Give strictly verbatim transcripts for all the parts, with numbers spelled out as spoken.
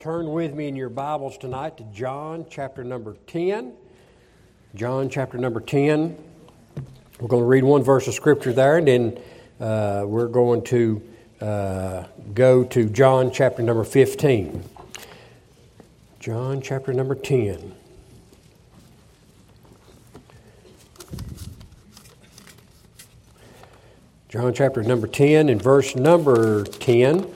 Turn with me in your Bibles tonight to John chapter number ten. John chapter number ten. We're going to read one verse of Scripture there, and then uh, we're going to uh, go to John chapter number fifteen. John chapter number ten. John chapter number ten and verse number ten.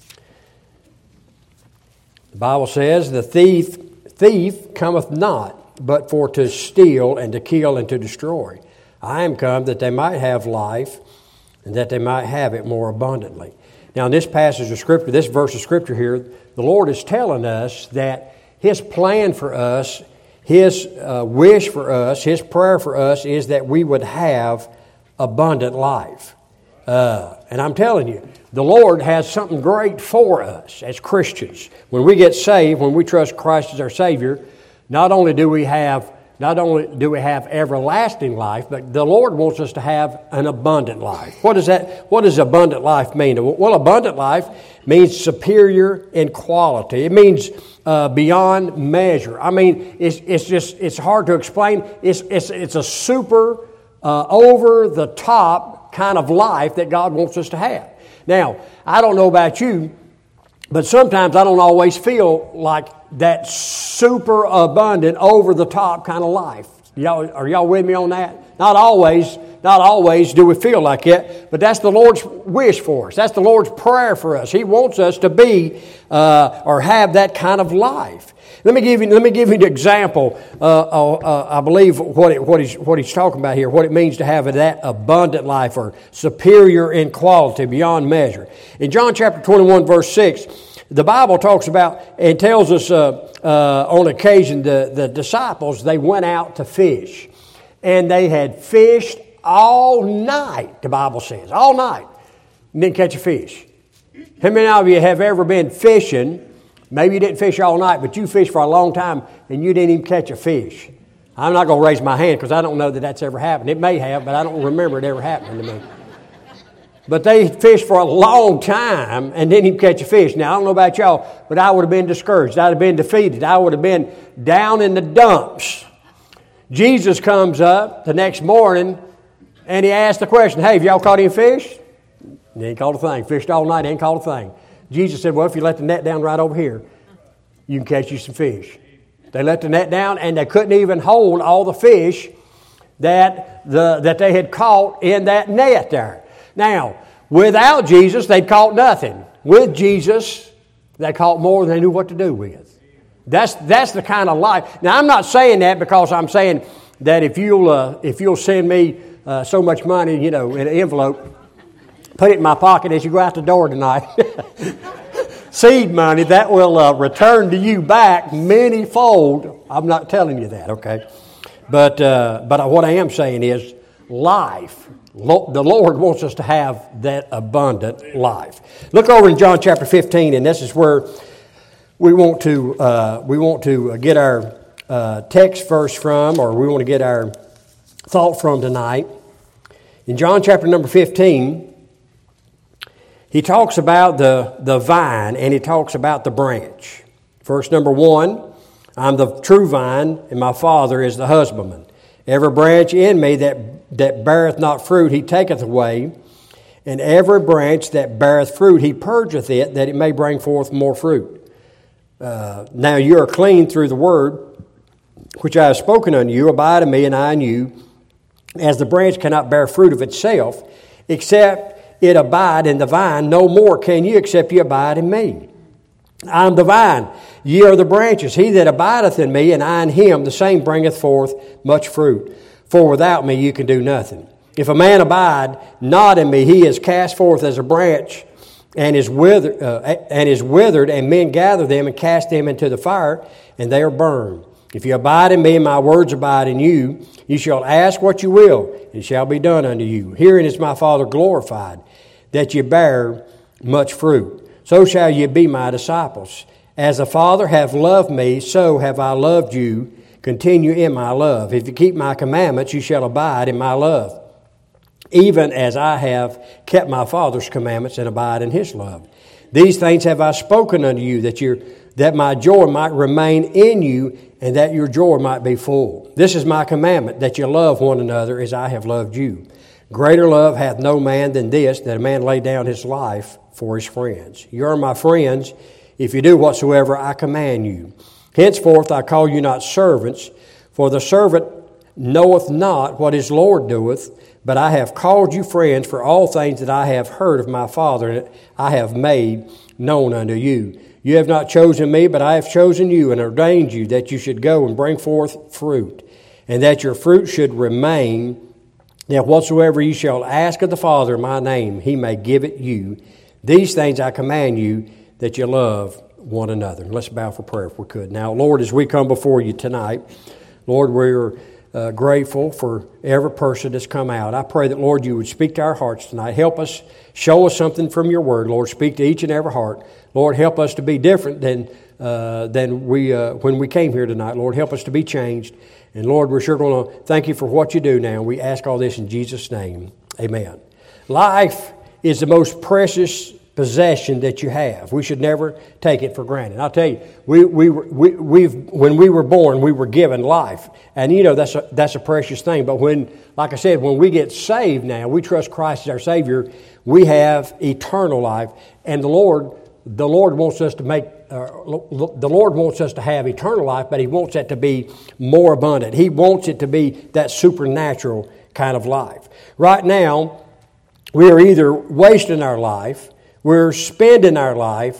The Bible says, "The thief thief cometh not, but for to steal and to kill and to destroy. I am come that they might have life, and that they might have it more abundantly." Now, in this passage of Scripture, this verse of Scripture here, the Lord is telling us that His plan for us, His uh, wish for us, His prayer for us is that we would have abundant life. Uh, and I'm telling you, the Lord has something great for us as Christians. When we get saved, when we trust Christ as our Savior, not only do we have not only do we have everlasting life, but the Lord wants us to have an abundant life. What does that? What does abundant life mean? Well, abundant life means superior in quality. It means uh, beyond measure. I mean, it's it's just it's hard to explain. It's it's it's a super uh, over the top kind of life that God wants us to have. Now, I don't know about you, but sometimes I don't always feel like that super abundant, over the top kind of life. Y'all, are y'all with me on that? Not always, not always do we feel like it, but that's the Lord's wish for us. That's the Lord's prayer for us. He wants us to be uh, or have that kind of life. Let me give you. Let me give you an example. Uh, uh, I believe what it, what he's what he's talking about here. What it means to have that abundant life, or superior in quality, beyond measure. In John chapter twenty-one, verse six, the Bible talks about and tells us uh, uh, on occasion the the disciples, they went out to fish, and they had fished all night. The Bible says all night, and didn't catch a fish. How many of you have ever been fishing? Maybe you didn't fish all night, but you fished for a long time and you didn't even catch a fish. I'm not going to raise my hand because I don't know that that's ever happened. It may have, but I don't remember it ever happening to me. But they fished for a long time and didn't even catch a fish. Now, I don't know about y'all, but I would have been discouraged. I'd have been defeated. I would have been down in the dumps. Jesus comes up the next morning and he asked the question, "Hey, have y'all caught any fish?" They ain't caught a thing. Fished all night, ain't caught a thing. Jesus said, "Well, if you let the net down right over here, you can catch you some fish." They let the net down, and they couldn't even hold all the fish that the that they had caught in that net there. Now, without Jesus, they'd caught nothing. With Jesus, they caught more than they knew what to do with. That's that's the kind of life. Now, I'm not saying that because I'm saying that if you'll uh, if you'll send me uh, so much money, you know, in an envelope, put it in my pocket as you go out the door tonight. Seed money, that will uh, return to you back many-fold. I'm not telling you that, okay? But uh, but what I am saying is life. Lo- the Lord wants us to have that abundant life. Look over in John chapter fifteen, and this is where we want to uh, we want to get our uh, text verse from, or we want to get our thought from tonight. In John chapter number fifteen, he talks about the, the vine, and he talks about the branch. Verse number one, "I'm the true vine, and my Father is the husbandman. Every branch in me that, that beareth not fruit, he taketh away. And every branch that beareth fruit, he purgeth it, that it may bring forth more fruit. Uh, now you are clean through the word which I have spoken unto you. Abide in me, and I in you. As the branch cannot bear fruit of itself, except it abide in the vine, no more can you except you abide in me. I am the vine, ye are the branches. He that abideth in me, and I in him, the same bringeth forth much fruit. For without me you can do nothing. If a man abide not in me, he is cast forth as a branch, and is withered, uh, and is withered, and men gather them and cast them into the fire, and they are burned. If you abide in me, and my words abide in you, you shall ask what you will, and it shall be done unto you. Herein is my Father glorified, that ye bear much fruit. So shall ye be my disciples. As the Father hath loved me, so have I loved you. Continue in my love. If you keep my commandments, you shall abide in my love, even as I have kept my Father's commandments and abide in his love. These things have I spoken unto you, that your that my joy might remain in you, and that your joy might be full. This is my commandment, that you love one another as I have loved you. Greater love hath no man than this, that a man lay down his life for his friends. You are my friends, if you do whatsoever I command you. Henceforth I call you not servants, for the servant knoweth not what his Lord doeth, but I have called you friends, for all things that I have heard of my Father I have made known unto you. You have not chosen me, but I have chosen you and ordained you that you should go and bring forth fruit, and that your fruit should remain, that whatsoever you shall ask of the Father in my name, he may give it you. These things I command you, that you love one another. Let's bow for prayer if we could. Now, Lord, as we come before you tonight, Lord, we're uh, grateful for every person that's come out. I pray that, Lord, you would speak to our hearts tonight. Help us, show us something from your word. Lord, speak to each and every heart. Lord, help us to be different than uh, than we uh, when we came here tonight. Lord, help us to be changed. And Lord, we're sure going to thank you for what you do now. We ask all this in Jesus' name. Amen. Life is the most precious possession that you have. We should never take it for granted. I'll tell you, we we we we've when we were born, we were given life, and you know that's a that's a precious thing. But when, like I said, when we get saved now, we trust Christ as our Savior. We have eternal life, and the Lord the Lord wants us to make uh, the Lord wants us to have eternal life, but He wants that to be more abundant. He wants it to be that supernatural kind of life. Right now, we are either wasting our life, we're spending our life,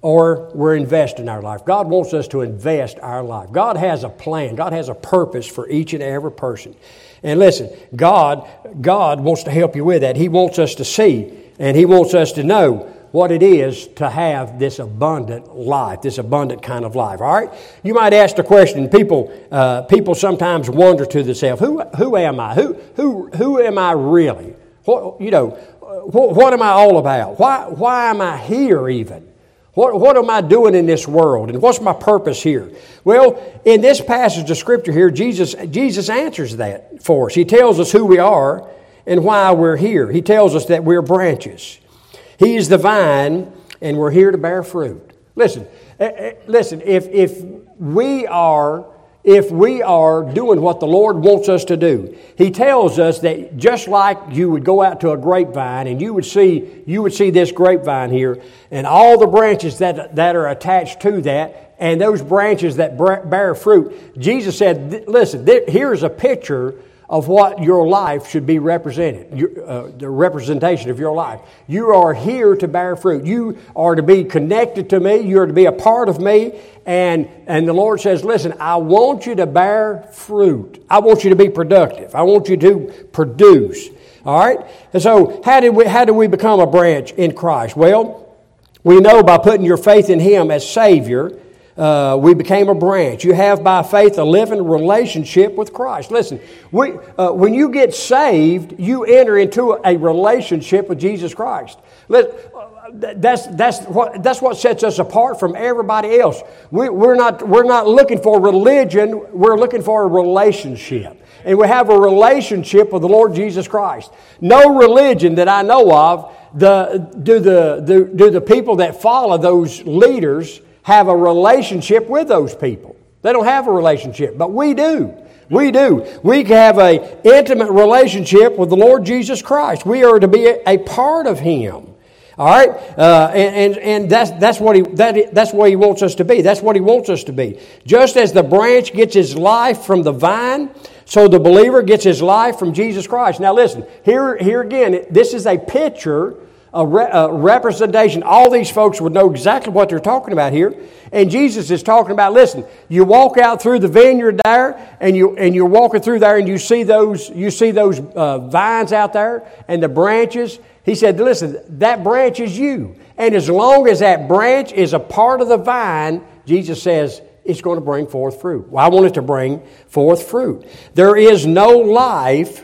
or we're investing our life. God wants us to invest our life. God has a plan. God has a purpose for each and every person. And listen, God, God wants to help you with that. He wants us to see, and He wants us to know what it is to have this abundant life, this abundant kind of life. All right? You might ask the question, people uh, people sometimes wonder to themselves, who who am I? Who who who am I really? What, you know, what, what am I all about? Why why am I here even? What what am I doing in this world? And what's my purpose here? Well, in this passage of Scripture here, Jesus Jesus answers that for us. He tells us who we are and why we're here. He tells us that we're branches. He is the vine, and we're here to bear fruit. Listen, listen. If if we are if we are doing what the Lord wants us to do, He tells us that just like you would go out to a grapevine, and you would see you would see this grapevine here, and all the branches that that are attached to that, and those branches that bear fruit. Jesus said, "Listen, here's a picture of what your life should be represented, your, uh, the representation of your life. You are here to bear fruit. You are to be connected to me. You are to be a part of me. And, and the Lord says, listen, I want you to bear fruit. I want you to be productive. I want you to produce. All right? And so how did we, how do we become a branch in Christ? Well, we know by putting your faith in Him as Savior, Uh, we became a branch. You have by faith a living relationship with Christ. Listen, we, uh, when you get saved, you enter into a relationship with Jesus Christ. Let, uh, that's that's what that's what sets us apart from everybody else. We, we're not we're not looking for religion. We're looking for a relationship, and we have a relationship with the Lord Jesus Christ. No religion that I know of, the do the do, do the people that follow those leaders have a relationship with those people. They don't have a relationship, but we do. We do. We have an intimate relationship with the Lord Jesus Christ. We are to be a, a part of Him. All right, uh, and and, and that's that's what he that that's what He wants us to be. That's what He wants us to be. Just as the branch gets his life from the vine, so the believer gets his life from Jesus Christ. Now, listen. Here here again. This is a picture. A, re- a representation. All these folks would know exactly what they're talking about here. And Jesus is talking about, listen, you walk out through the vineyard there, and you and you're walking through there, and you see those you see those uh, vines out there and the branches. He said, listen, that branch is you. And as long as that branch is a part of the vine, Jesus says it's going to bring forth fruit. Well, I want it to bring forth fruit. There is no life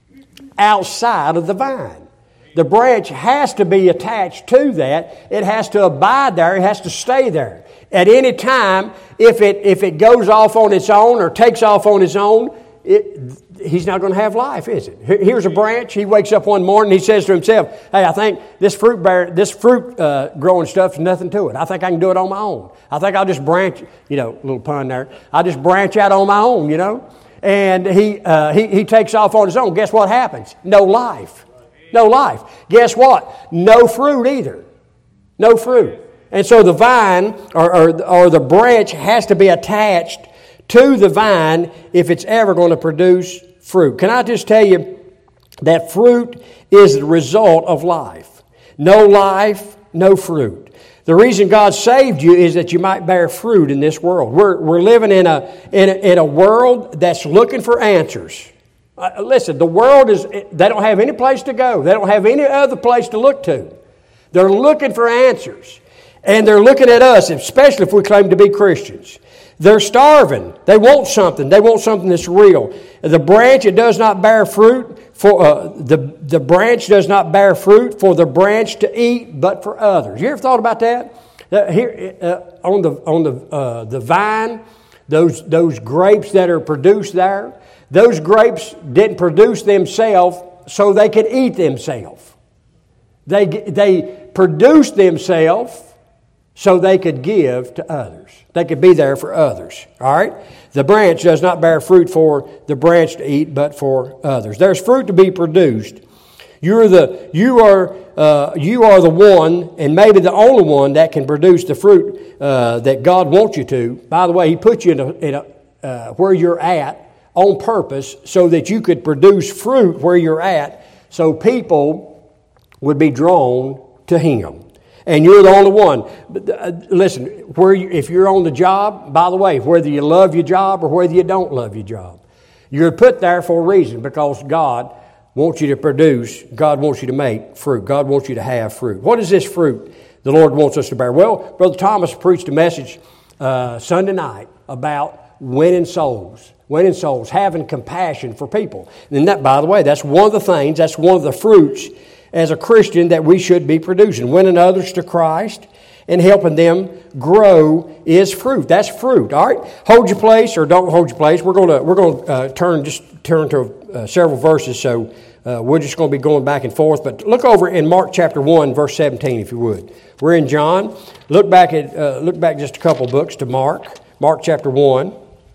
outside of the vine. The branch has to be attached to that. It has to abide there. It has to stay there. At any time, if it if it goes off on its own or takes off on its own, it he's not going to have life, is it? Here's a branch. He wakes up one morning. He says to himself, "Hey, I think this fruit bear, this fruit uh, growing stuff's nothing to it. I think I can do it on my own. I think I'll just branch." You know, little pun there. I'll just branch out on my own. You know, and he uh, he he takes off on his own. Guess what happens? No life. No life. Guess what? No fruit either. No fruit. And so the vine or, or, or the branch has to be attached to the vine if it's ever going to produce fruit. Can I just tell you that fruit is the result of life? No life, no fruit. The reason God saved you is that you might bear fruit in this world. We're, we're living in a, in a, in a world that's looking for answers. Uh, listen, the world is, they don't have any place to go. They don't have any other place to look to. They're looking for answers. And they're looking at us, especially if we claim to be Christians. They're starving. They want something. They want something that's real. The branch, it does not bear fruit for, uh, the, the branch does not bear fruit for the branch to eat, but for others. You ever thought about that? Uh, here, uh, on the, on the, uh, the vine, those, those grapes that are produced there, those grapes didn't produce themselves so they could eat themselves. They, they produced themselves so they could give to others. They could be there for others. All right? The branch does not bear fruit for the branch to eat, but for others. There's fruit to be produced. You're the, you are, uh, you are the one, and maybe the only one, that can produce the fruit uh, that God wants you to. By the way, He put you in, a, in a, uh, where you're at on purpose so that you could produce fruit where you're at, so people would be drawn to Him. And you're the only one. Listen, where you, if you're on the job, by the way, whether you love your job or whether you don't love your job, you're put there for a reason, because God wants you to produce, God wants you to make fruit. God wants you to have fruit. What is this fruit the Lord wants us to bear? Well, Brother Thomas preached a message uh, Sunday night about winning souls. Winning souls, having compassion for people. And that, by the way, that's one of the things, that's one of the fruits as a Christian that we should be producing. Winning others to Christ and helping them grow is fruit. That's fruit. All right, hold your place or don't hold your place. We're going to we're going to uh, turn just turn to uh, several verses. So uh, we're just going to be going back and forth. But look over in Mark chapter one, verse seventeen, if you would. We're in John. Look back at uh, look back just a couple books to Mark. Mark chapter one.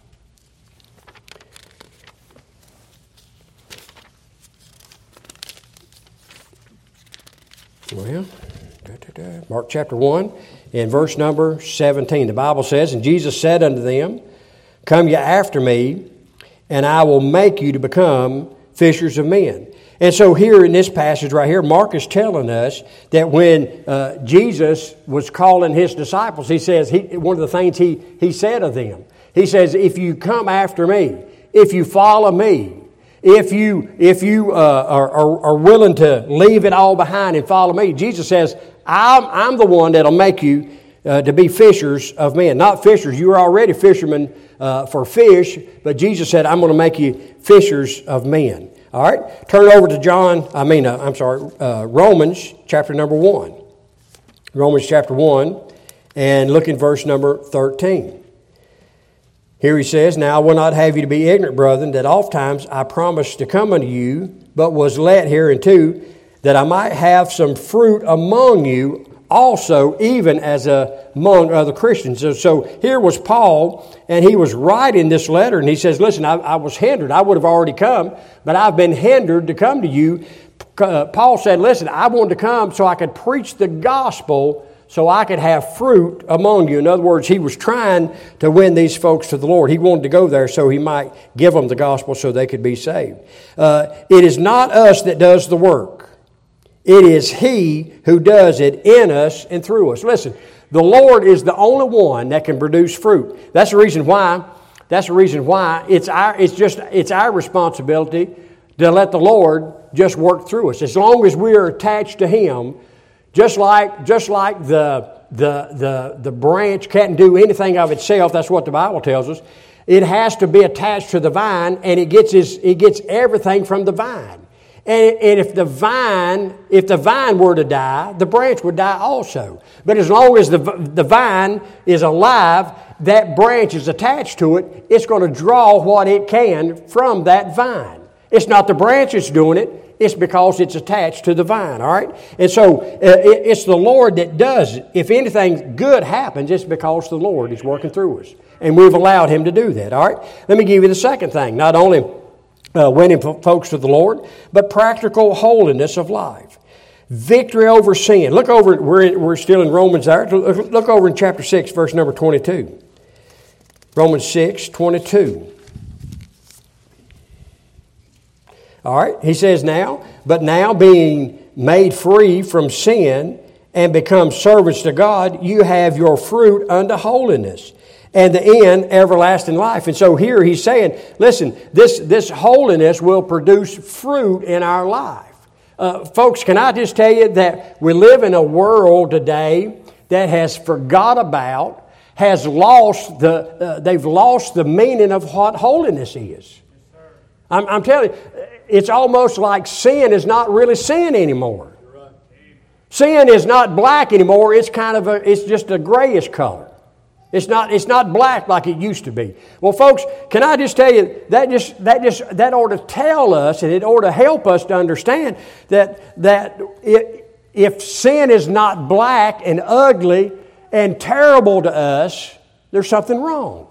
Well, da, da, da. Mark chapter one and verse number seventeen. The Bible says, "And Jesus said unto them, Come ye after me, and I will make you to become fishers of men." And so here in this passage right here, Mark is telling us that when uh, Jesus was calling His disciples, He says, he, one of the things he, he said of them, He says, if you come after me, if you follow me, If you if you uh, are, are, are willing to leave it all behind and follow me, Jesus says, I'm, I'm the one that'll make you uh, to be fishers of men. Not fishers. You were already fishermen uh, for fish, but Jesus said, I'm going to make you fishers of men. All right? Turn over to John, I mean, uh, I'm sorry, uh, Romans chapter number one. Romans chapter one, and look in verse number thirteen. Here he says, Now I will not have you to be ignorant, brethren, that ofttimes I promised to come unto you, but was let hereunto, that I might have some fruit among you also, even as a, among other Christians. So, so here was Paul, and he was writing this letter, and he says, listen, I, I was hindered. I would have already come, but I've been hindered to come to you. Uh, Paul said, listen, I wanted to come so I could preach the gospel, so I could have fruit among you. In other words, he was trying to win these folks to the Lord. He wanted to go there so he might give them the gospel so they could be saved. Uh, it is not us that does the work. It is He who does it in us and through us. Listen, the Lord is the only one that can produce fruit. That's the reason why, that's the reason why it's our, it's just, it's our responsibility to let the Lord just work through us. As long as we are attached to Him, Just like, just like the, the, the, the branch can't do anything of itself, that's what the Bible tells us. It has to be attached to the vine, and it gets, his, it gets everything from the vine. And, and if the vine, if the vine were to die, the branch would die also. But as long as the, the vine is alive, that branch is attached to it, it's going to draw what it can from that vine. It's not the branch that's doing it. It's because it's attached to the vine, all right? And so uh, it, it's the Lord that does it. If anything good happens, it's because the Lord is working through us. And we've allowed Him to do that, all right? Let me give you the second thing. Not only uh, winning folks to the Lord, but practical holiness of life. Victory over sin. Look over, we're, in, we're still in Romans there. Look, look over in chapter six, verse number twenty-two. Romans six, twenty-two. All right, he says now, but now being made free from sin and become servants to God, you have your fruit unto holiness, and the end, everlasting life. And so here he's saying, listen, this, this holiness will produce fruit in our life. Uh, folks, can I just tell you that we live in a world today that has forgot about, has lost the, uh, they've lost the meaning of what holiness is. I'm, I'm telling you, it's almost like sin is not really sin anymore. Sin is not black anymore. It's kind of a, it's just a grayish color. It's not, it's not black like it used to be. Well, folks, can I just tell you, that just, that just, that ought to tell us, and it ought to help us to understand that, that it, if sin is not black and ugly and terrible to us, there's something wrong.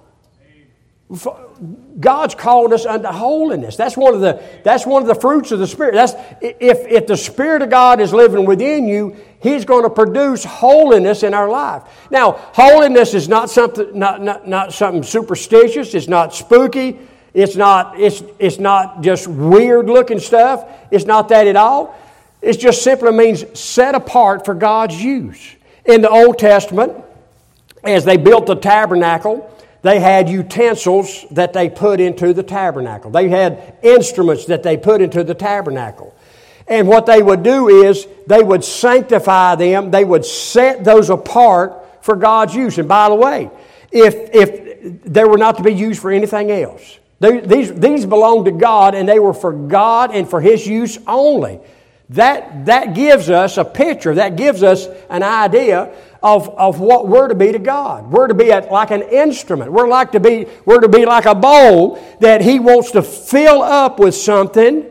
God's called us unto holiness. That's one of the that's one of the fruits of the Spirit. That's if if the Spirit of God is living within you, He's going to produce holiness in our life. Now, holiness is not something not not, not something superstitious. It's not spooky. It's not it's it's not just weird looking stuff. It's not that at all. It just simply means set apart for God's use. In the Old Testament, as they built the tabernacle, they had utensils that they put into the tabernacle. They had instruments that they put into the tabernacle. And what they would do is they would sanctify them. They would set those apart for God's use. And by the way, if, if they were not to be used for anything else, they, these, these belonged to God, and they were for God and for His use only. That, that gives us a picture. That gives us an idea Of, of what we're to be to God. We're to be a, like an instrument. We're like to be we're to be like a bowl that He wants to fill up with something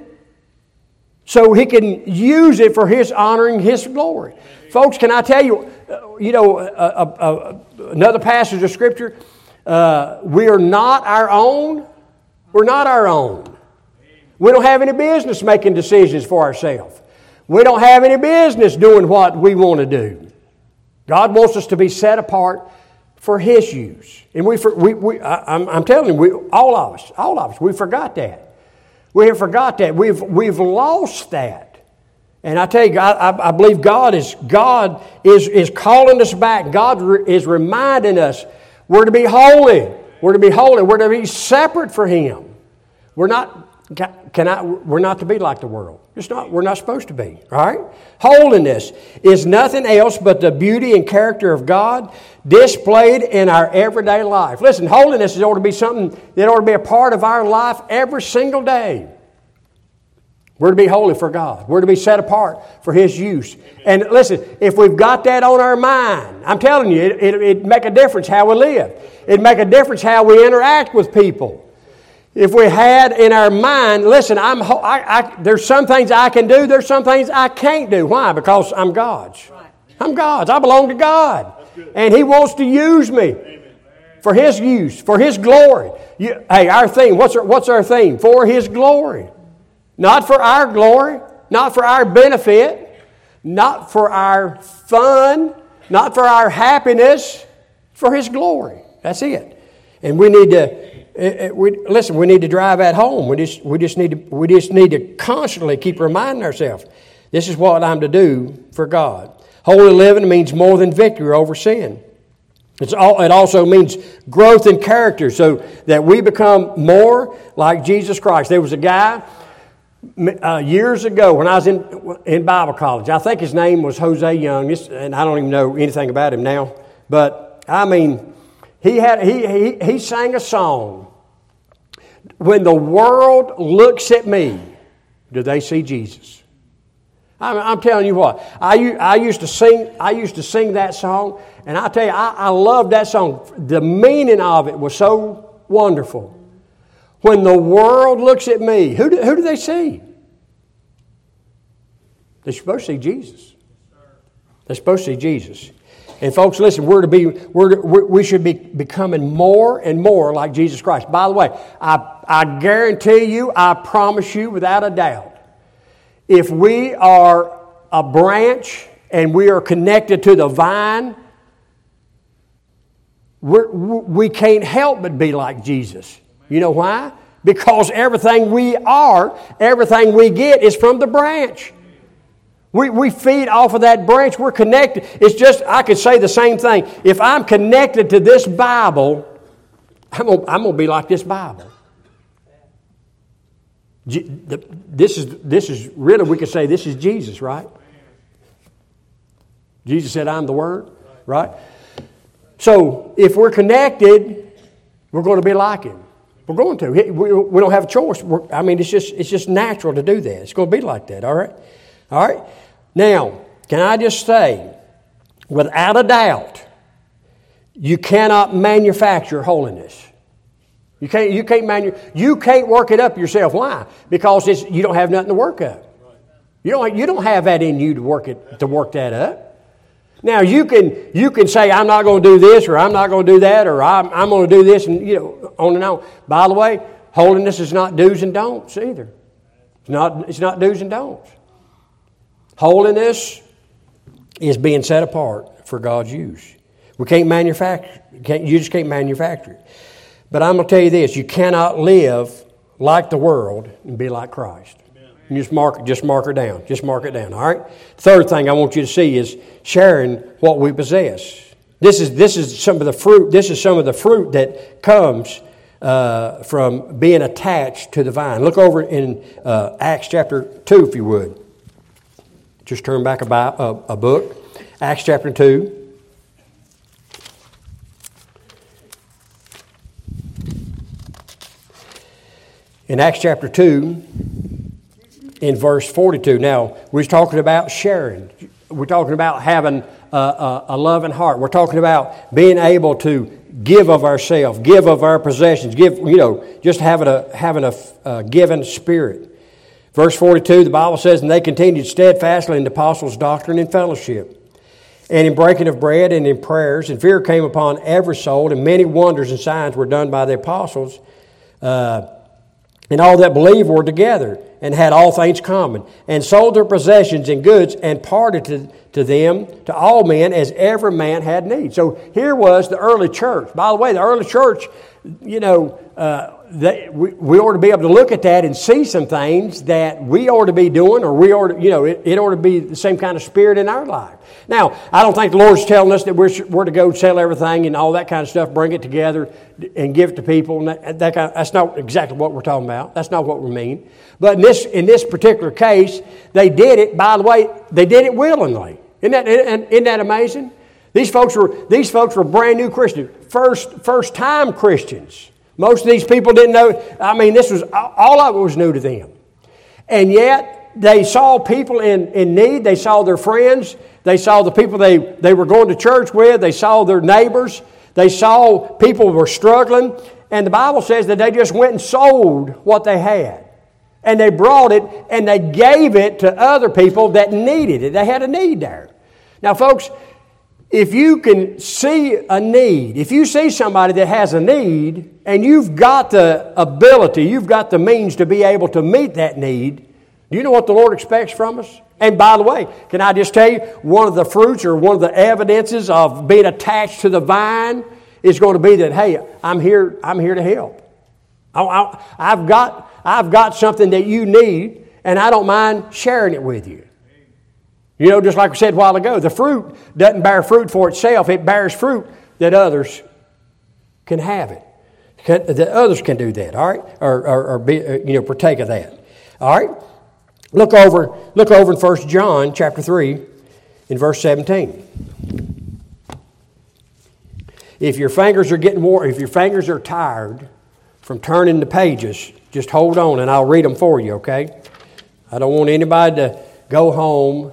so He can use it for His honoring His glory. Folks, can I tell you, you know, a, a, a, another passage of Scripture, uh, we are not our own. We're not our own. We don't have any business making decisions for ourselves. We don't have any business doing what we want to do. God wants us to be set apart for His use. And we, we, we I, I'm, I'm telling you, we, all of us, all of us, we forgot that. We have forgot that. We've, we've lost that. And I tell you, I, I believe God is, God is, is calling us back. God re, is reminding us we're to be holy. We're to be holy. We're to be separate for Him. We're not... Can I, we're not to be like the world. It's not, we're not supposed to be. All right? Holiness is nothing else but the beauty and character of God displayed in our everyday life. Listen, holiness ought to be something that ought to be a part of our life every single day. We're to be holy for God. We're to be set apart for His use. And listen, if we've got that on our mind, I'm telling you, it, it, it'd make a difference how we live. It'd make a difference how we interact with people. If we had in our mind, listen, I'm, I, I, there's some things I can do, there's some things I can't do. Why? Because I'm God's. I'm God's. I belong to God. And He wants to use me for His use, for His glory. You, hey, our theme, what's our, what's our theme? For His glory. Not for our glory, not for our benefit, not for our fun, not for our happiness, for His glory. That's it. And we need to... We, listen, we need to drive at home. We just, we just need to, we just need to constantly keep reminding ourselves, this is what I'm to do for God. Holy living means more than victory over sin. It's all, it also means growth in character, so that we become more like Jesus Christ. There was a guy uh, years ago when I was in in Bible college. I think his name was Jose Young, and I don't even know anything about him now. But I mean, he had he he, he sang a song. When the world looks at me, do they see Jesus? I'm, I'm telling you what, I, I used to sing. I used to sing that song, and I tell you, I, I loved that song. The meaning of it was so wonderful. When the world looks at me, who do, who do they see? They're supposed to see Jesus. They're supposed to see Jesus. And folks, listen, we're to be, we're to, we should be becoming more and more like Jesus Christ. By the way, I, I guarantee you, I promise you without a doubt, if we are a branch and we are connected to the vine, we're, we can't help but be like Jesus. You know why? Because everything we are, everything we get is from the branch. We, we feed off of that branch. We're connected. It's just, I could say the same thing. If I'm connected to this Bible, I'm going I'm to be like this Bible. This is, this is really, we could say this is Jesus, right? Jesus said, I'm the Word, right? So if we're connected, we're going to be like Him. We're going to. We, we don't have a choice. We're, I mean, it's just, it's just natural to do that. It's going to be like that, all right? All right? Now, can I just say, without a doubt, you cannot manufacture holiness. You can't, you can't, manu- you can't work it up yourself. Why? Because it's, you don't have nothing to work up. You don't, you don't have that in you to work it, to work that up. Now, you can, you can say, I'm not going to do this, or I'm not going to do that, or I'm, I'm going to do this, and, you know, on and on. By the way, holiness is not do's and don'ts either. It's not, it's not do's and don'ts. Holiness is being set apart for God's use. We can't manufacture, can't, you just can't manufacture it. But I'm going to tell you this, you cannot live like the world and be like Christ. You just mark, just mark her down. Just mark it down, all right? Third thing I want you to see is sharing what we possess. This is, this is some of the fruit, this is some of the fruit that comes uh, from being attached to the vine. Look over in uh, Acts chapter two, if you would. Just turn back a, a, a book. Acts chapter two. In Acts chapter two, in verse forty-two. Now, we're talking about sharing. We're talking about having a, a, a loving heart. We're talking about being able to give of ourselves, give of our possessions, give, you know, just having a having a, a given spirit. Verse forty-two, the Bible says, and they continued steadfastly in the apostles' doctrine and fellowship, and in breaking of bread and in prayers, and fear came upon every soul, and many wonders and signs were done by the apostles. Uh, and all that believed were together, and had all things common, and sold their possessions and goods, and parted to, to them, to all men, as every man had need. So here was the early church. By the way, the early church, you know, uh, they, we, we ought to be able to look at that and see some things that we ought to be doing, or we ought to, you know, it, it ought to be the same kind of spirit in our life. Now, I don't think the Lord's telling us that we're, we're to go sell everything and all that kind of stuff, bring it together and give it to people. And that, that kind of, that's not exactly what we're talking about. That's not what we mean. But in this in this particular case, they did it. By the way, they did it willingly. Isn't that isn't that amazing? These folks were these folks were brand new Christians, first first time Christians. Most of these people didn't know. I mean, this was all of it was new to them, and yet they saw people in, in need. They saw their friends. They saw the people they, they were going to church with. They saw their neighbors. They saw people were struggling. And the Bible says that they just went and sold what they had. And they brought it and they gave it to other people that needed it. They had a need there. Now, folks, if you can see a need, if you see somebody that has a need and you've got the ability, you've got the means to be able to meet that need, do you know what the Lord expects from us? And by the way, can I just tell you, one of the fruits or one of the evidences of being attached to the vine is going to be that, hey, I'm here, I'm here to help. I, I, I've got, I've got something that you need, and I don't mind sharing it with you. You know, just like we said a while ago, the fruit doesn't bear fruit for itself. It bears fruit that others can have it. Can, that others can do that, all right? Or, or, or be, you know, partake of that. All right? Look over, look over in First John chapter three in verse seventeen. If your fingers are getting worn, if your fingers are tired from turning the pages, just hold on and I'll read them for you, okay? I don't want anybody to go home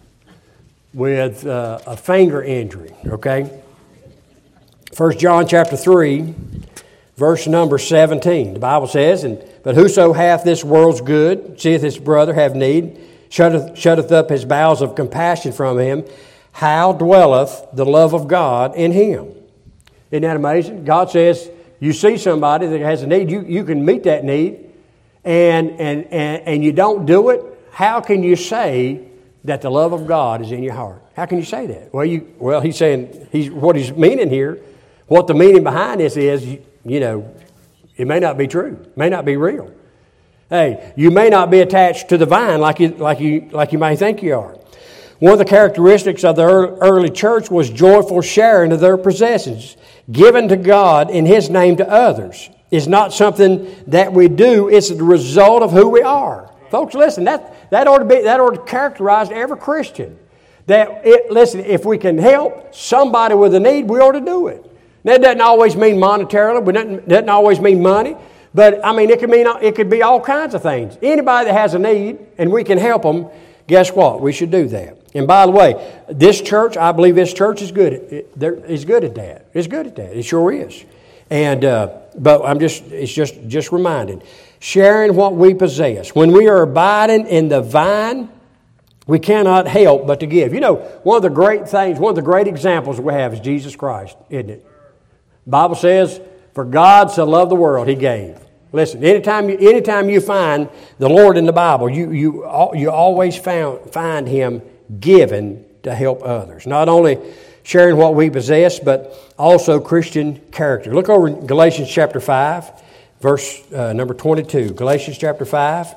with uh, a finger injury, okay? First John chapter three, verse number seventeen. The Bible says, "And but whoso hath this world's good, seeth his brother have need, shutteth, shutteth up his bowels of compassion from him, how dwelleth the love of God in him?" Isn't that amazing? God says, you see somebody that has a need, you, you can meet that need, and, and, and, and you don't do it. How can you say that the love of God is in your heart? How can you say that? Well, you well, he's saying, he's what he's meaning here, what the meaning behind this is, you, you know, it may not be true. It may not be real. Hey, you may not be attached to the vine like you, like you, like you may think you are. One of the characteristics of the early church was joyful sharing of their possessions, given to God in His name to others. It's not something that we do, it's the result of who we are. Folks, listen, that, that ought to be that ought to characterize every Christian. That it, listen, if we can help somebody with a need, we ought to do it. That doesn't always mean monetarily, but doesn't, doesn't always mean money. But I mean, it could mean it could be all kinds of things. Anybody that has a need and we can help them, guess what? We should do that. And by the way, this church, I believe this church is good. It, it's good at that. It's good at that. It sure is. And uh, but I'm just it's just just reminding, sharing what we possess. When we are abiding in the vine, we cannot help but to give. You know, one of the great things, one of the great examples we have is Jesus Christ, isn't it? The Bible says, "For God so loved the world, He gave." Listen, anytime you, anytime you find the Lord in the Bible, you you you always found, find Him given to help others. Not only sharing what we possess, but also Christian character. Look over in Galatians chapter five, verse uh, number twenty-two. Galatians chapter five.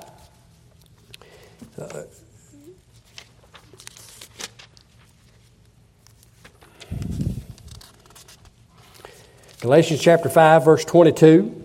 Uh, Galatians chapter five, verse twenty-two.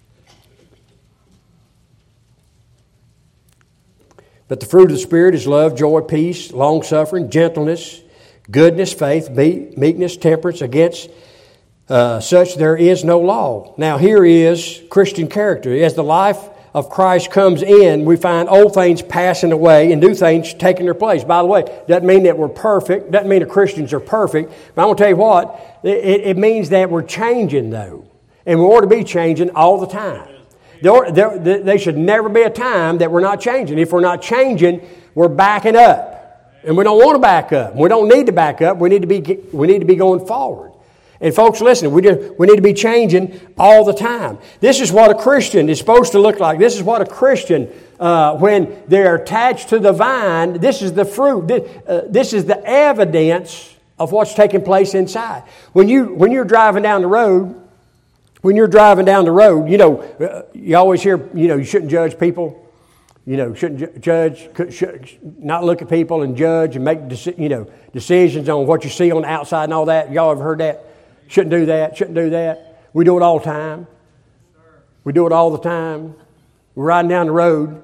"But the fruit of the Spirit is love, joy, peace, long-suffering, gentleness, goodness, faith, meekness, temperance. Against uh, such there is no law." Now here is Christian character. As the life of Christ comes in, we find old things passing away and new things taking their place. By the way, doesn't mean that we're perfect. Doesn't mean that Christians are perfect. But I'm going to tell you what, it, it means that we're changing though. And we ought to be changing all the time. There, there, there should never be a time that we're not changing. If we're not changing, we're backing up. And we don't want to back up. We don't need to back up. We need to be, we need to be going forward. And folks, listen, we, do, we need to be changing all the time. This is what a Christian is supposed to look like. This is what a Christian, uh, when they're attached to the vine, this is the fruit. This, uh, this is the evidence of what's taking place inside. When, you, when you're driving down the road, When you're driving down the road, you know, you always hear, you know, you shouldn't judge people. You know, shouldn't judge, should not look at people and judge and make, you know, decisions on what you see on the outside and all that. Y'all ever heard that? Shouldn't do that, shouldn't do that. We do it all the time. We do it all the time. We're riding down the road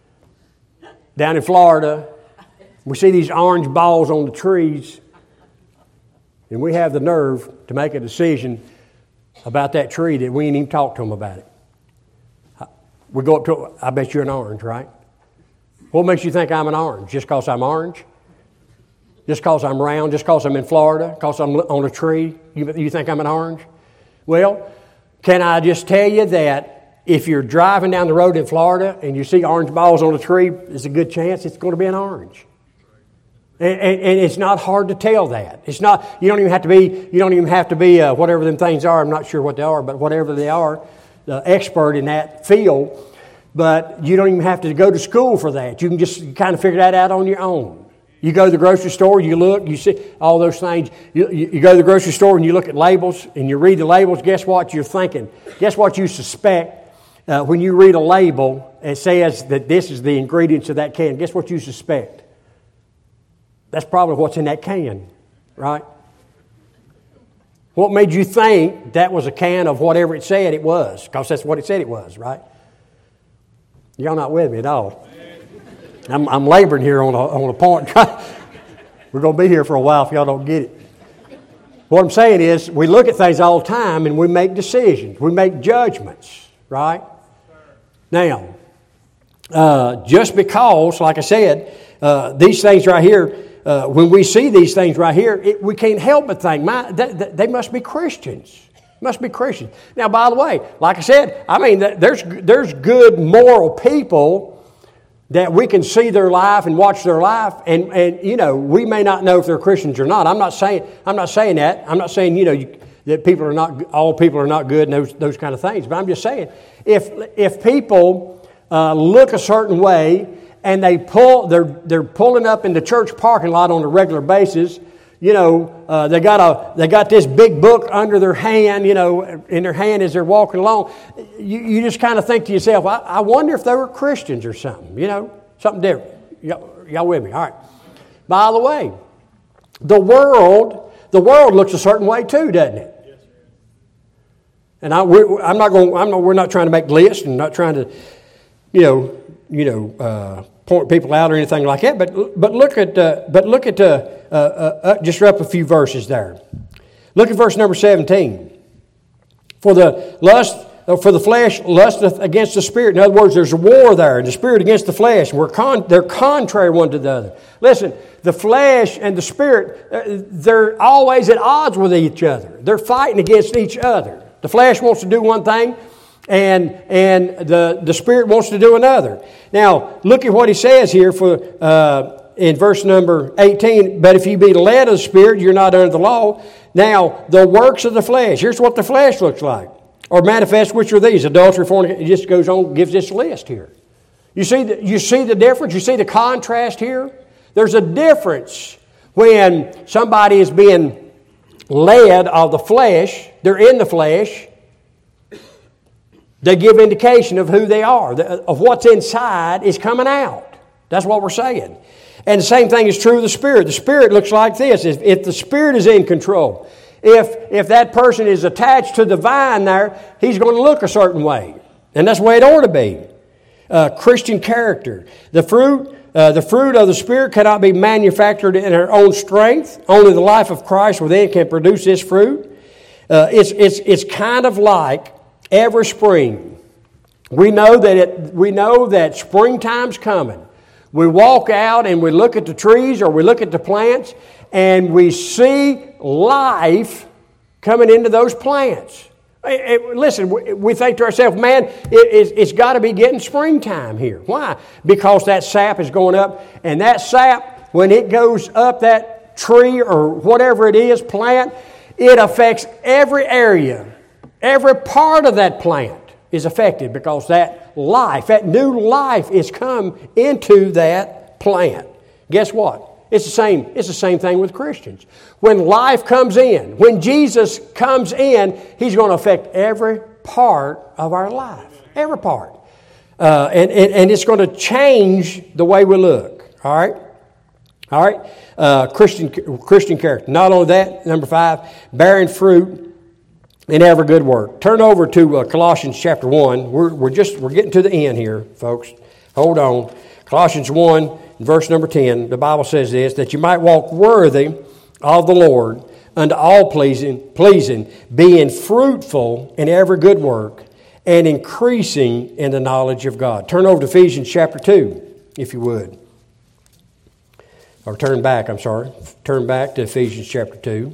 down in Florida. We see these orange balls on the trees. And we have the nerve to make a decision about that tree that we ain't even talked to them about it. We go up to, I bet you're an orange, right? What makes you think I'm an orange? Just because I'm orange? Just because I'm round? Just because I'm in Florida? Because I'm on a tree? You, you think I'm an orange? Well, can I just tell you that if you're driving down the road in Florida and you see orange balls on a tree, there's a good chance it's going to be an orange. And, and, and it's not hard to tell that. It's not. You don't even have to be. You don't even have to be uh, whatever them things are. I'm not sure what they are, but whatever they are, the expert in that field. But you don't even have to go to school for that. You can just kind of figure that out on your own. You go to the grocery store, you look, you see all those things. You, you, you go to the grocery store and you look at labels and you read the labels. Guess what you're thinking? Guess what you suspect uh, when you read a label? It says that this is the ingredients of that can. Guess what you suspect? That's probably what's in that can, right? What made you think that was a can of whatever it said it was? Because that's what it said it was, right? Y'all not with me at all. I'm, I'm laboring here on a, on a point. We're going to be here for a while if y'all don't get it. What I'm saying is we look at things all the time and we make decisions. We make judgments, right? Now, uh, just because, like I said, uh, these things right here, uh, when we see these things right here, it, we can't help but think, my, th- th- they must be Christians. Must be Christians. Now, by the way, like I said, I mean, there's there's good moral people that we can see their life and watch their life, and, and you know, we may not know if they're Christians or not. I'm not saying I'm not saying that. I'm not saying you know you, that people are not all people are not good and those those kind of things. But I'm just saying if if people uh, look a certain way and they pull they're they're pulling up in the church parking lot on a regular basis. You know, uh, they got a they got this big book under their hand, you know, in their hand as they're walking along. You, you just kind of think to yourself, I, I wonder if they were Christians or something, you know, something different. Y'all, y'all with me? All right. By the way, the world the world looks a certain way too, doesn't it? Yes, sir. And I, we're, I'm not going. I'm not. We're not trying to make lists and not trying to, you know, you know, uh, point people out or anything like that. But but look at uh, but look at. Uh, Uh, uh, uh, just up a few verses there. Look at verse number seventeen. For the lust, uh, for the flesh lusteth against the spirit. In other words, there's a war there, and the spirit against the flesh. We're con- they're contrary one to the other. Listen, the flesh and the spirit, uh, they're always at odds with each other. They're fighting against each other. The flesh wants to do one thing, and and the the spirit wants to do another. Now, look at what he says here for. Uh, In verse number eighteen, but if you be led of the Spirit, you're not under the law. Now, the works of the flesh, here's what the flesh looks like. Or manifest, which are these? Adultery, fornication, it just goes on, gives this list here. You see, the, you see the difference? You see the contrast here? There's a difference when somebody is being led of the flesh, they're in the flesh, they give indication of who they are, of what's inside is coming out. That's what we're saying. And the same thing is true of the Spirit. The Spirit looks like this. If, if the Spirit is in control, if, if that person is attached to the vine there, he's going to look a certain way. And that's the way it ought to be. Uh, Christian character. The fruit, uh, the fruit of the Spirit cannot be manufactured in our own strength. Only the life of Christ within can produce this fruit. Uh, it's, it's, it's kind of like every spring. We know that it, we know that springtime's coming. We walk out and we look at the trees or we look at the plants and we see life coming into those plants. It, it, listen, we, we think to ourselves, man, it, it's got to be getting springtime here. Why? Because that sap is going up, and that sap, when it goes up that tree or whatever it is, plant, it affects every area. Every part of that plant is affected because that life, that new life is come into that plant. Guess what? It's the same, it's the same thing with Christians. When life comes in, when Jesus comes in, He's going to affect every part of our life. Every part. Uh, and, and, and it's going to change the way we look. All right? All right? Uh, Christian, Christian character. Not only that, number five, bearing fruit in every good work. Turn over to uh, Colossians chapter one. We're, we're just we're getting to the end here, folks. Hold on. Colossians one, verse number ten. The Bible says this, that you might walk worthy of the Lord, unto all pleasing, pleasing, being fruitful in every good work, and increasing in the knowledge of God. Turn over to Ephesians chapter two, if you would. Or turn back, I'm sorry. Turn back to Ephesians chapter two.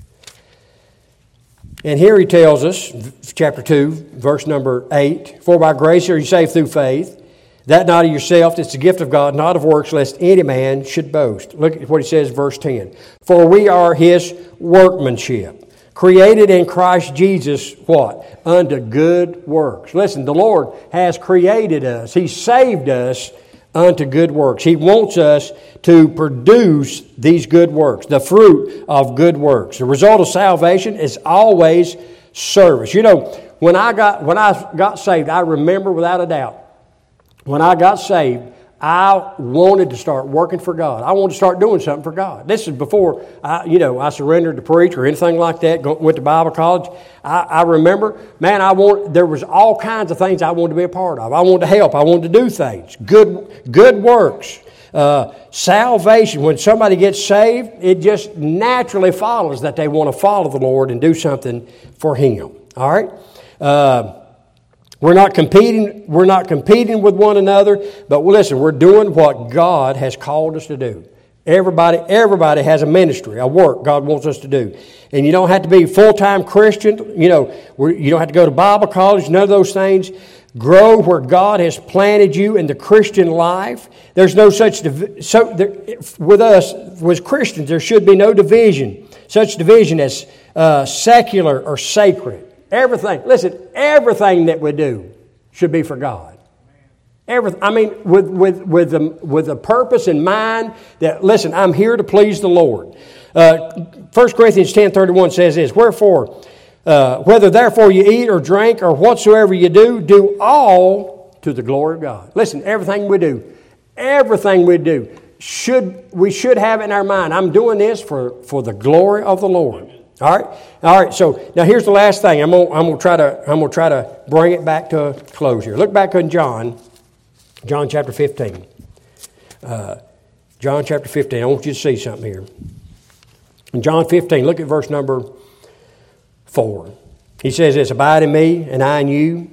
And here he tells us, chapter two, verse number eight, for by grace are you saved through faith, that not of yourself, it's the gift of God, not of works, lest any man should boast. Look at what he says, verse ten. For we are His workmanship, created in Christ Jesus, what? Unto good works. Listen, the Lord has created us. He saved us unto good works. He wants us to produce these good works, the fruit of good works. The result of salvation is always service. You know, when I got when I got saved, I remember without a doubt, when I got saved, I wanted to start working for God. I wanted to start doing something for God. This is before I, you know, I surrendered to preach or anything like that. Go, went to Bible college. I, I remember, man, I want. There was all kinds of things I wanted to be a part of. I wanted to help. I wanted to do things. Good, good works. Uh, salvation. When somebody gets saved, it just naturally follows that they want to follow the Lord and do something for Him. All right. Uh, We're not competing, we're not competing with one another, but listen, we're doing what God has called us to do. Everybody, everybody has a ministry, a work God wants us to do. And you don't have to be a full-time Christian. You know, you don't have to go to Bible college, none of those things. Grow where God has planted you in the Christian life. There's no such, div- so there, with us, with Christians, there should be no division, such division as uh, secular or sacred. Everything, listen, everything that we do should be for God. Everything, I mean, with with with the with a purpose in mind that, listen, I'm here to please the Lord. Uh, First Corinthians ten thirty-one says this, wherefore, uh, whether therefore you eat or drink or whatsoever you do, do all to the glory of God. Listen, everything we do, everything we do, should we should have in our mind, I'm doing this for, for the glory of the Lord. All right, all right. So now here's the last thing. I'm gonna, I'm gonna try to I'm gonna try to bring it back to a close here. Look back in John, John chapter fifteen. Uh, John chapter fifteen. I want you to see something here. In John fifteen, look at verse number four. He says this: "Abide in me, and I in you.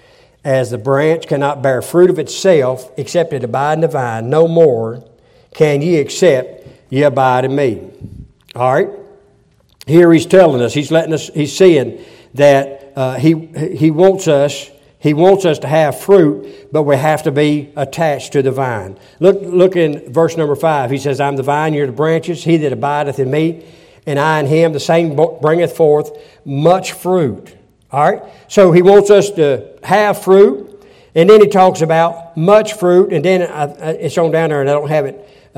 As the branch cannot bear fruit of itself, except it abide in the vine, no more can ye except ye abide in me." All right. Here he's telling us, he's letting us, he's saying that uh, he he wants us, he wants us to have fruit, but we have to be attached to the vine. Look, look in verse number five. He says, "I'm the vine, you're the branches. He that abideth in me, and I in him, the same bringeth forth much fruit." All right. So he wants us to have fruit, and then he talks about much fruit, and then I, I, it's on down there, and I don't have it. Uh,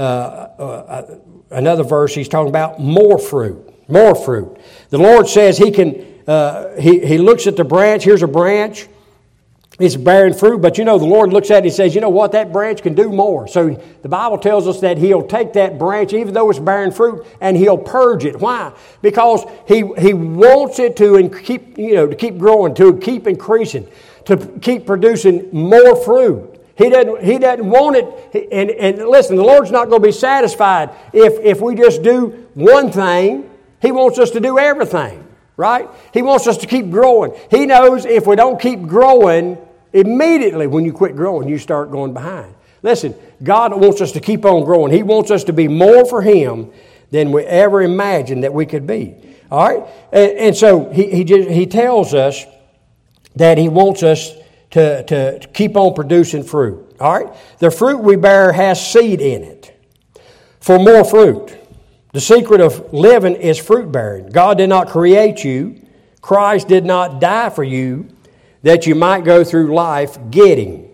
uh, another verse, he's talking about more fruit. More fruit. The Lord says He can, uh, he, he looks at the branch. Here's a branch. It's bearing fruit. But you know, the Lord looks at it and says, you know what? That branch can do more. So the Bible tells us that He'll take that branch, even though it's bearing fruit, and He'll purge it. Why? Because He He wants it to and keep, you know, to keep growing, to keep increasing, to keep producing more fruit. He doesn't, he doesn't want it. And, and listen, the Lord's not going to be satisfied if, if we just do one thing. He wants us to do everything, right? He wants us to keep growing. He knows if we don't keep growing, immediately when you quit growing, you start going behind. Listen, God wants us to keep on growing. He wants us to be more for Him than we ever imagined that we could be. All right? And, and so he, he, just, he tells us that He wants us to, to, to keep on producing fruit. All right? The fruit we bear has seed in it for more fruit. The secret of living is fruit bearing. God did not create you. Christ did not die for you that you might go through life getting.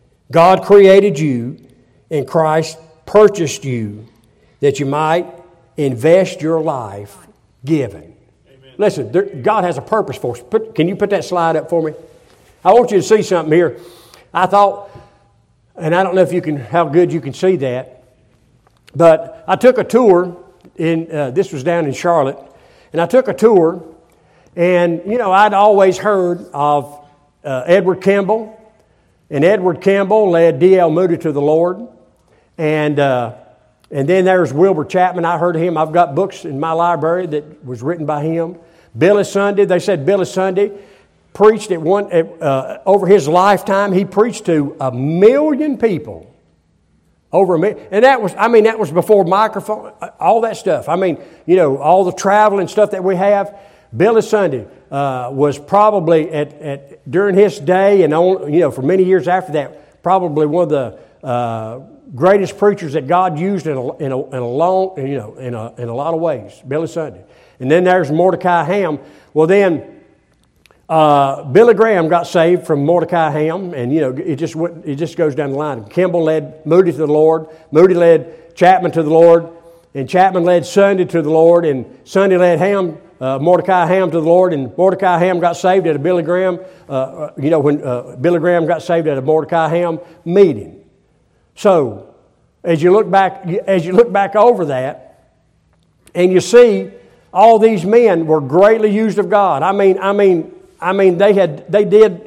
God created you, and Christ purchased you that you might invest your life giving. Amen. Listen, there, God has a purpose for us. Put, can you put that slide up for me? I want you to see something here. I thought, and I don't know if you can, how good you can see that, but I took a tour. In, uh, this was down in Charlotte, and I took a tour, and, you know, I'd always heard of uh, Edward Campbell, and Edward Campbell led D L Moody to the Lord, and uh, and then there's Wilbur Chapman. I heard of him. I've got books in my library that was written by him. Billy Sunday, they said Billy Sunday preached at one, uh, over his lifetime, he preached to a million people. Over a million. And that was, I mean, that was before microphone, all that stuff. I mean, you know, all the traveling stuff that we have. Billy Sunday uh, was probably at, at during his day and on, you know, for many years after that, probably one of the uh, greatest preachers that God used in a, in a, in a long, you know, in a, in a lot of ways. Billy Sunday. And then there's Mordecai Ham. Well, then Uh, Billy Graham got saved from Mordecai Ham, and you know it just went, it just goes down the line. Kimball led Moody to the Lord. Moody led Chapman to the Lord, and Chapman led Sunday to the Lord, and Sunday led Ham, uh, Mordecai Ham to the Lord, and Mordecai Ham got saved at a Billy Graham. Uh, you know when uh, Billy Graham got saved at a Mordecai Ham meeting. So as you look back, as you look back over that, and you see all these men were greatly used of God. I mean, I mean. I mean, they had, they did,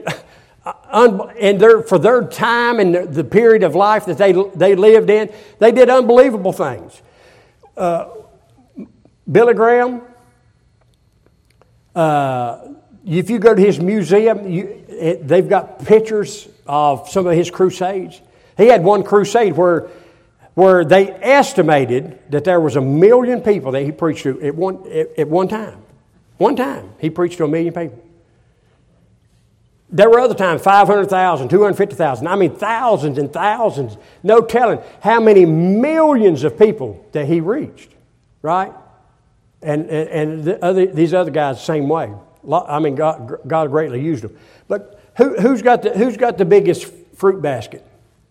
and their, for their time and the period of life that they they lived in, they did unbelievable things. Uh, Billy Graham, uh, if you go to his museum, you, it, they've got pictures of some of his crusades. He had one crusade where, where they estimated that there was a million people that he preached to at one, at, at one time. One time, he preached to a million people. There were other times, five hundred thousand, two hundred fifty thousand. I mean, thousands and thousands. No telling how many millions of people that he reached, right? And and, and the other, these other guys, the same way. I mean, God, God greatly used them. But who, who's got the who's got the biggest fruit basket?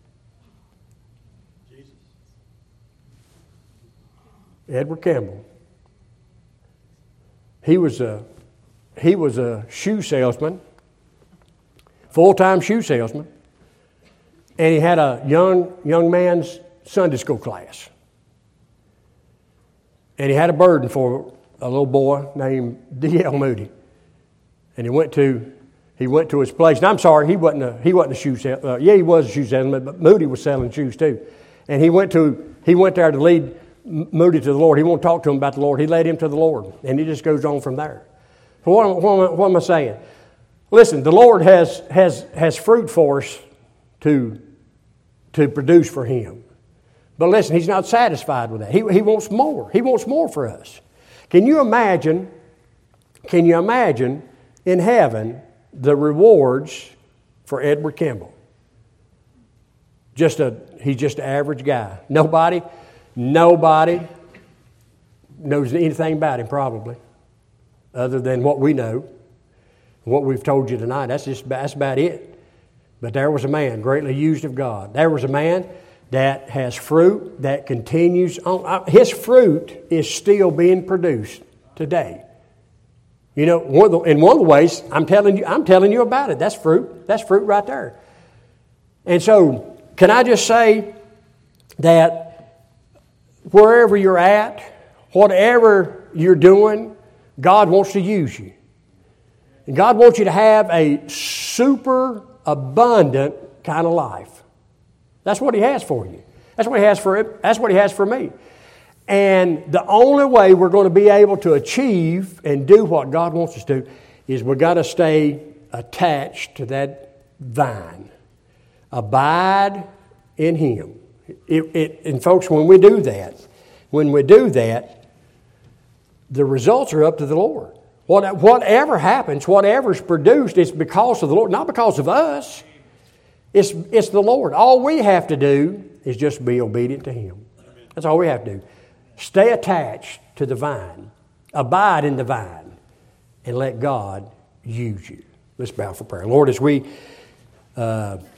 Jesus. Edward Campbell. He was a he was a shoe salesman. Full-time shoe salesman, and he had a young young man's Sunday school class. And he had a burden for a little boy named D L Moody. And he went to he went to his place. And I'm sorry, he wasn't a he wasn't a shoe salesman. Uh, yeah, he was a shoe salesman, but Moody was selling shoes too. And he went to he went there to lead Moody to the Lord. He won't talk to him about the Lord. He led him to the Lord, and he just goes on from there. So what, what, what am I saying? Listen, the Lord has has has fruit for us to, to produce for Him. But listen, He's not satisfied with that. He, he wants more. He wants more for us. Can you imagine, can you imagine in heaven the rewards for Edward Campbell? Just a he's just an average guy. Nobody, nobody knows anything about him probably, other than what we know. What we've told you tonight, that's just that's about it. But there was a man greatly used of God. There was a man that has fruit that continues on. His fruit is still being produced today. You know, one of the, in one of the ways, I'm telling you, I'm telling you about it. That's fruit. That's fruit right there. And so, can I just say that wherever you're at, whatever you're doing, God wants to use you. And God wants you to have a super abundant kind of life. That's what He has for you. That's what He has for it. That's what He has for me. And the only way we're going to be able to achieve and do what God wants us to is we've got to stay attached to that vine. Abide in Him. It, it, and folks, when we do that, when we do that, the results are up to the Lord. What, whatever happens, whatever's produced, it's because of the Lord, not because of us. It's, it's the Lord. All we have to do is just be obedient to Him. That's all we have to do. Stay attached to the vine. Abide in the vine. And let God use you. Let's bow for prayer. Lord, as we uh,